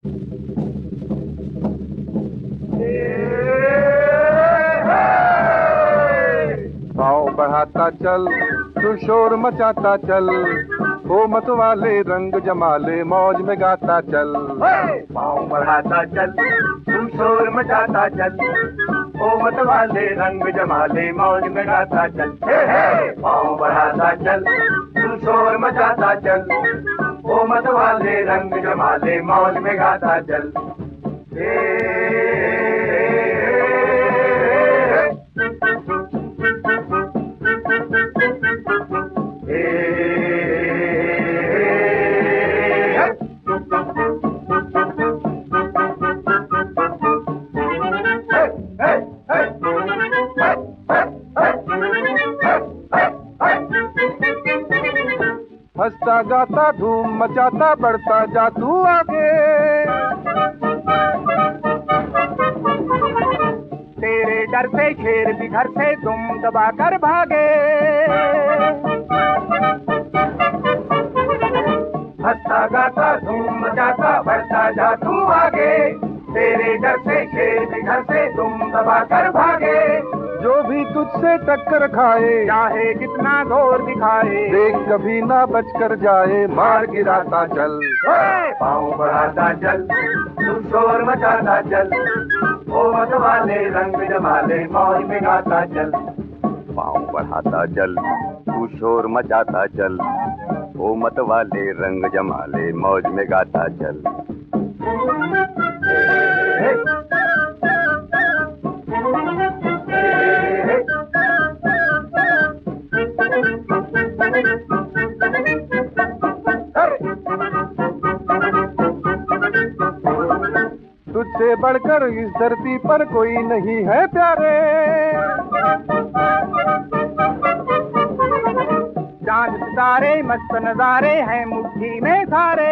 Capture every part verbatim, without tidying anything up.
पाँव बढ़ाता चल, तू शोर मचाता चल, हो मत वाले रंग जमाले मौज में गाता चल। पाँव बढ़ाता चल, तू शोर मचाता चल, हो मत वाले रंग जमाले मौज में गाता चल। पाँव बढ़ाता चल, तू शोर मचाता चल, हो मत वाले रंग जमाले मौज में गाता चल। हंसता गाता धूम मचाता बढ़ता जा तू आगे, तेरे डर से शेर भी घर से तुम दबा कर भागे। हंसता गाता धूम मचाता बढ़ता जा तू आगे, तेरे डर से शेर भी घर से तुम दबा कर भागे। जो भी तुझसे टक्कर खाए चाहे कितना जोर दिखाए, देख कभी ना बचकर जाए, मार गिराता चल। पाँव बढ़ाता चल, तू शोर मचाता चल, ओ मत वाले रंग जमाले मौज में गाता चल। पाँव बढ़ाता चल, तू शोर मचाता चल, ओ मत वाले रंग जमाले मौज में गाता चल। तुझसे बढ़कर इस धरती पर कोई नहीं है प्यारे, चांद सितारे मस्त नजारे हैं मुट्ठी में सारे।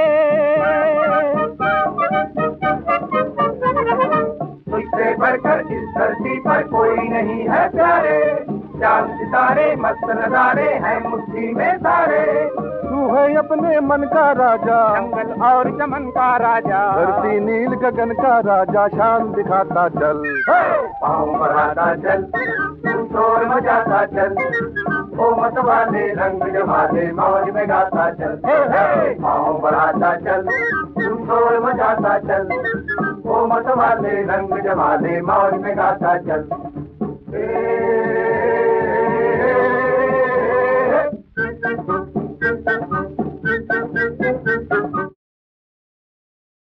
तुझसे बढ़कर इस धरती पर कोई नहीं है प्यारे, चांद सितारे मस्त नजारे हैं मुट्ठी में सारे। तू है अपने मन का राजा, जंगल और चमन का राजा, धरती नील गगन का राजा, शान दिखाता चल। पाँव बढ़ाता चल, तू शोर मचाता चल, ओ मत वाले रंग जमाले मौज में गाता चल। पाँव बढ़ाता चल, तू शोर मचाता चल, ओ मत वाले रंग जमाले मौज में गाता चल।